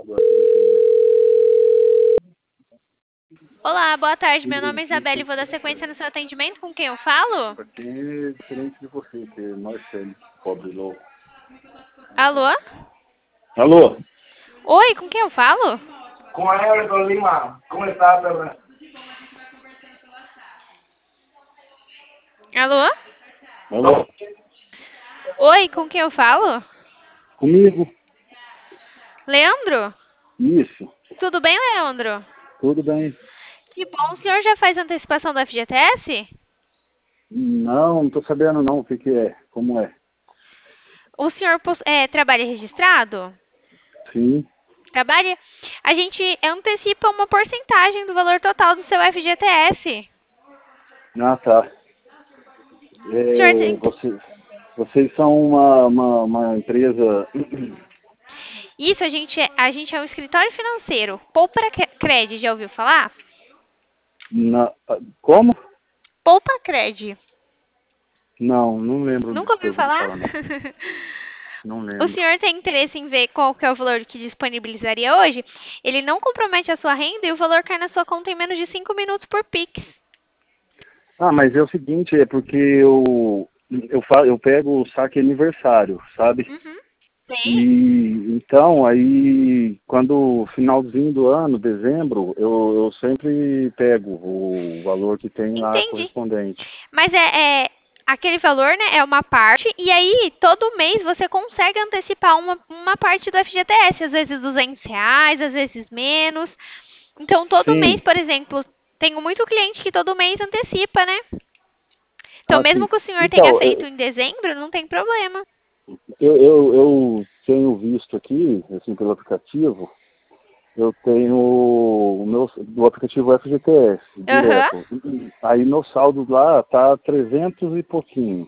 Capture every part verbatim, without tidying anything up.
Olá, boa tarde. Meu nome é Isabelle e vou dar sequência no seu atendimento. Com quem eu falo? Aqui é diferente de você, que é Marcelo, pobre louco. Alô? Alô? Oi, com quem eu falo? Com a Everton Lima. Como está, Pedro? Alô? Alô? Oi, com quem eu falo? Comigo? Leandro? Isso. Tudo bem, Leandro? Tudo bem? Que bom. O senhor já faz antecipação do F G T S? Não, não tô sabendo não o que que é, como é. O senhor poss- é, trabalha registrado? Sim. Trabalha? A gente antecipa uma porcentagem do valor total do seu F G T S. Ah, tá. O senhor É, tem... você, vocês são uma, uma, uma empresa... Isso, a gente, é, a gente é um escritório financeiro. Poupa Cred, já ouviu falar? Na, como? Poupa Cred. Não, não lembro Nunca de ter ouviu ouvido falar? falar, não. Não O lembro. senhor tem interesse em ver qual que é o valor que disponibilizaria hoje? Ele não compromete a sua renda e o valor cai na sua conta em menos de cinco minutos por Pix. Ah, mas é o seguinte, é porque eu, eu, fa, eu pego o saque aniversário, sabe? Uhum. Tem? E então, aí, quando finalzinho do ano, dezembro, eu, eu sempre pego o valor que tem lá Entendi. correspondente. Mas é, é aquele valor, né, é uma parte, e aí todo mês você consegue antecipar uma, uma parte do F G T S, às vezes duzentos reais, às vezes menos. Então todo mês, Sim, por exemplo, tenho muito cliente que todo mês antecipa, né? Então ah, sim. mesmo que o senhor tenha Então, feito eu, em dezembro, não tem problema. eu, eu, eu tenho visto aqui, assim, pelo aplicativo, eu tenho o meu do aplicativo F G T S, Aham. direto. Aí meu saldo lá tá trezentos e pouquinho.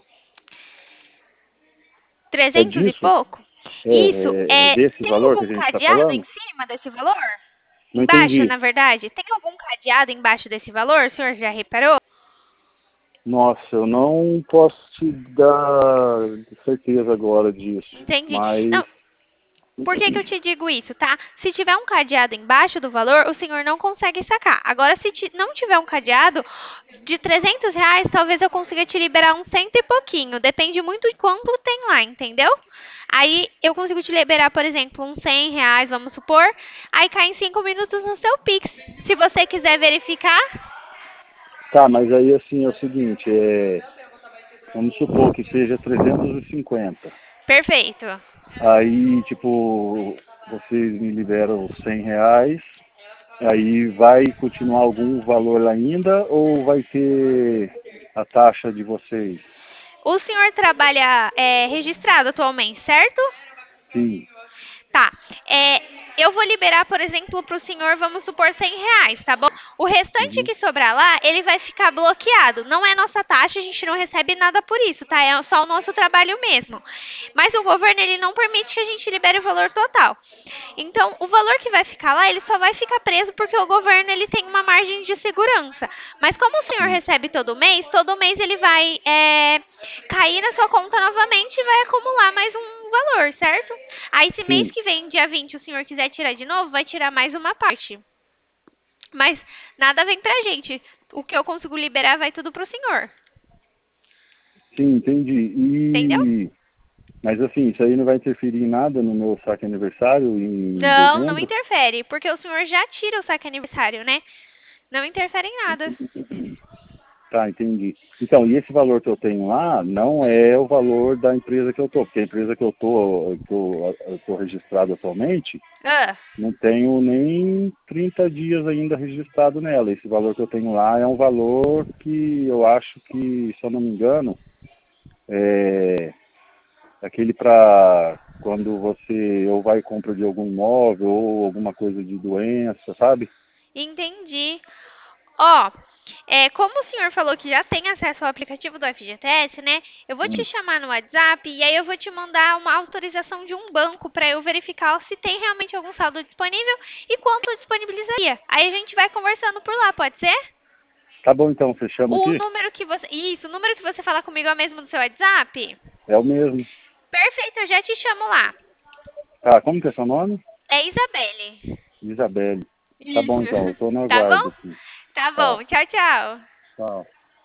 É trezentos e disso? pouco? É, Isso. é, é É, desse tem valor que a algum gente está cadeado em falando? cima desse valor? Não Embaixo, entendi. na verdade? Tem algum cadeado embaixo desse valor? O senhor já reparou? Nossa, eu não posso te dar certeza agora disso, Entendi. mas Não, por que que eu te digo isso, tá? Se tiver um cadeado embaixo do valor, o senhor não consegue sacar. Agora, se ti- não tiver um cadeado de trezentos reais, talvez eu consiga te liberar um cento e pouquinho. Depende muito de quanto tem lá, entendeu? Aí eu consigo te liberar, por exemplo, uns cem reais, vamos supor. Aí cai em cinco minutos no seu Pix. Se você quiser verificar, tá, mas aí assim é o seguinte, é, vamos supor que seja trezentos e cinquenta. perfeito. Aí, tipo, vocês me liberam cem reais, aí vai continuar algum valor ainda ou vai ter a taxa de vocês? O senhor trabalha é, registrado atualmente, certo? Sim. Tá. É, eu vou liberar, por exemplo, para o senhor, vamos supor, cem reais, tá bom? O restante Uhum. que sobrar lá, ele vai ficar bloqueado. Não é nossa taxa, a gente não recebe nada por isso, tá? É só o nosso trabalho mesmo. Mas o governo, ele não permite que a gente libere o valor total. Então, o valor que vai ficar lá, ele só vai ficar preso porque o governo, ele tem uma margem de segurança. Mas como o senhor Sim. recebe todo mês, todo mês ele vai é, cair na sua conta novamente e vai acumular mais um valor, certo? Aí, se mês Sim. que vem, dia vinte, o senhor quiser tirar de novo, vai tirar mais uma parte. Mas nada vem pra gente. O que eu consigo liberar vai tudo pro senhor. Sim, entendi. Entendeu? E mas assim, isso aí não vai interferir em nada no meu saque aniversário em Não, não dezembro? interfere. Porque o senhor já tira o saque aniversário, né? Não interfere em nada. Tá, entendi. Então, e esse valor que eu tenho lá não é o valor da empresa que eu tô, porque a empresa que eu tô, que eu, eu tô registrado atualmente, Ah, não tenho nem trinta dias ainda registrado nela. Esse valor que eu tenho lá é um valor que eu acho que, se eu não me engano, é aquele para quando você ou vai e compra de algum imóvel ou alguma coisa de doença, sabe? entendi. Ó, é, como o senhor falou que já tem acesso ao aplicativo do F G T S, né? Eu vou te Hum. chamar no WhatsApp e aí eu vou te mandar uma autorização de um banco para eu verificar se tem realmente algum saldo disponível e quanto disponibilizaria. Aí a gente vai conversando por lá, pode ser? Tá bom, então, você chama O aqui? número que você. Isso, o número que você fala comigo é o mesmo do seu WhatsApp? É o mesmo. Perfeito, eu já te chamo lá. Tá, como que é seu nome? É Isabelle. Isabelle. Tá bom, então. Eu Isso. tô no Tá aguardo bom? aqui. Tá Tá. bom. Tchau, tchau. Tchau.